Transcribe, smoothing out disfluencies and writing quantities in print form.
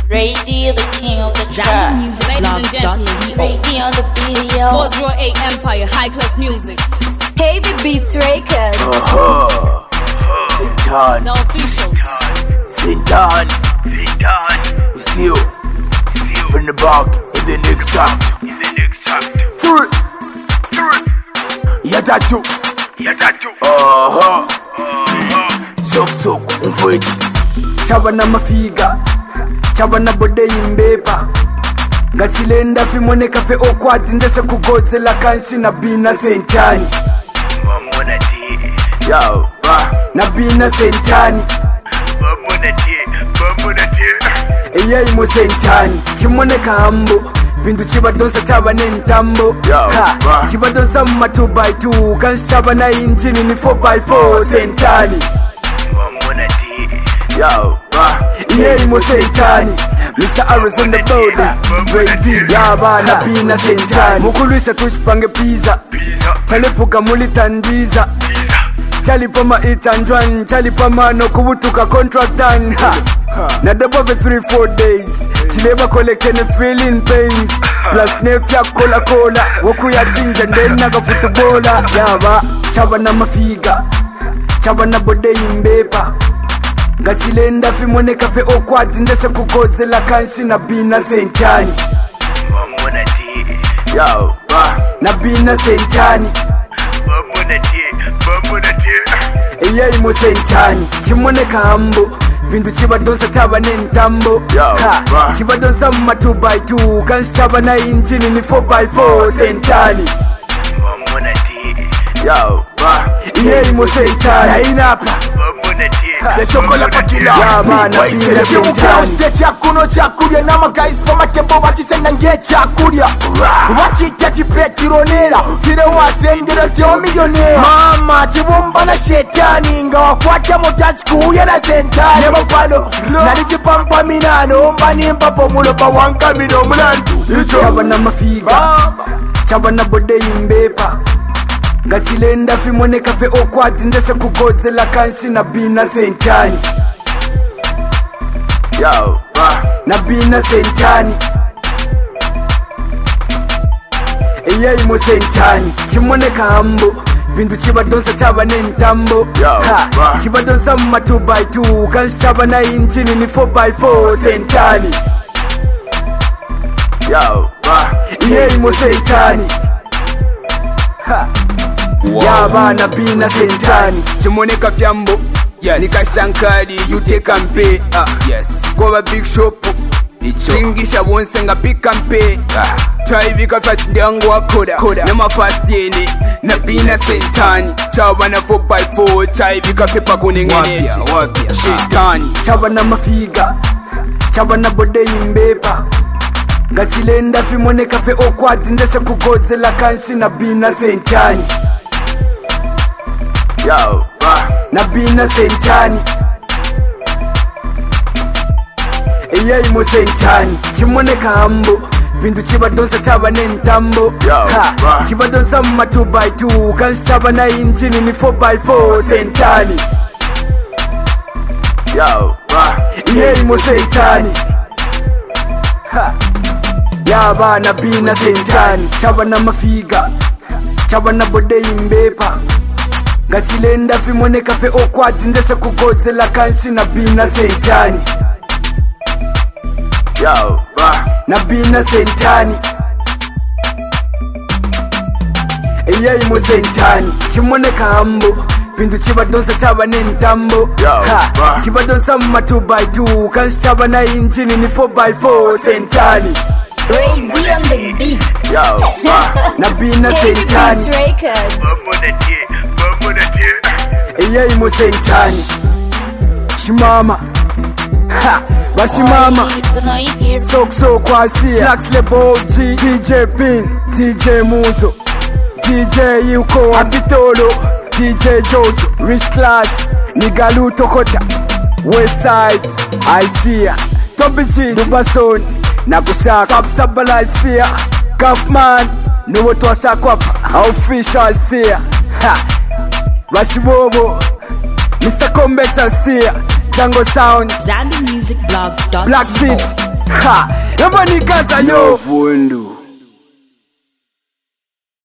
Radio, the king of the track. Music, ladies and gentlemen. Radio on the video. 408 Empire, high class music. Heavy Beats Records. Sit down. The officials. Sit down. Sit down. We see you. Bring the back in the next track. Through. Yeah, that too. Sok umfweji. Chaba na mafiga. Chaba na bode imbepa. Ngachilenda fimone kafe okwati ndese kugozela kansi na bina sentani. Mamona ti. Yo, na bina sentani. Mamona ti. Eya imo sentani. Chimone kahambo. Bindu chibadonsa chaba nentambo. Chibadonsa mma 2x2. Kansi chaba na injini ni 4x4 sentani. Mamona ti. Yo, yeah, imo sentani. Mr. Arrows on the building. Ready, yaba na bina sentani. Mukulisha tushipange pizza. Chalipuka mulitandiza. Chalipama itanjwan. Chalipama no kubutuka contract done. Na double for 3-4 days. Chileva kolekene feeling pains. Plus nefya cola. Woku ya chinja ndena ka footballer. Yaba, chaba na mafiga. Chaba na bode imbepa. Ngachilenda fimone kafe okwati ndese kukozela kansi na bina sentani. Mamona ti. Yo, na bina sentani. Mamona ti. Eya imo sentani. Chimone kahambo. Bindu chibadonsa chaba nentambo. Chibadonsa mma 2x2. Kansi chaba na injini ni 4x4 sentani. Mamona ti. Yo, eya imo sentani. Hainapa Mamona ti. Chokola pakila yaba na bina sentani. Chakuno chakurya n'amagayizi pamatebo bakisenda ng'ekyakurya bakijja kipekironera fire wasendera tyo miliyonera mama kibumba na shetani nga wakwata mutakikuuye na sentani nebakwano nali kipampa minano mba nimpapo mulopa wankamira omulandu Chaba na mafiga. Chaba na bode imbepa. Ngachilenda fimone kafe okwati ndese kugozela kansi na bina sentani. Yo, na bina sentani. Eya imo sentani. Chimone kahambo. Bindu chibadonsa chaba nentambo. Chibadonsa mma 2x2. Kansi chaba na injini ni 4x4 sentani. Yo, eya imo sentani. Yaba na bina sentani. Chimone kafyambo. Yes. Nika Shankari, you take and pay. Yes. Go a big shop. Chingisha wonse nga pick and pay. Try vika fast ndangu wa koda. Nama fast yene. Na bina sentani. Chawa na 4x4. Try vika pepa kunengeneji. Wapia. Shetani. Chaba na mafiga. Chaba na bode imbepa. Ngachilenda fimone kafe okwati ndese kugozela kansi na bina sentani. Yo, na bina sentani. Eya imo sentani. Chimone kahambo. Bindu chibadonsa chaba nentambo. Chibadonsa mma 2x2. Kansi chaba na injini ni 4x4 sentani. Yo, eya imo sentani. Yaba na bina sentani. Chaba na mafiga. Chaba na bode imbepa. Ngachilenda fimone kafe okwati ndese kugozela kansi na bina sentani. Yo, na bina sentani. Eya imo sentani. Chimone kahambo. Bindu chibadonsa chaba nentambo. Chibadonsa mma 2x2. Kansi chaba na injini ni 4x4 sentani. Radio on the beat. Yo, na bina Heavy sentani. Beats Records. Mamona ti. Eya imo sentani. Shimama. Bashimama. So kwasia. Slacks Lebo G. DJ Pin. DJ Muzo. DJ Yuko Abitolo. DJ Jojo. Rich Class. Nigalu Tokota. Westside. Isia. Toby G. Dubason. Nakusaka. Sabala Isia. Kaufman. Nuwo twasa kwapa. Official Isia. Bashibobo. Mr. Combex Isia. Django Sound. ZambianMusicBlog.co. Black Feet. Ha, yamba nikaza yo Fundu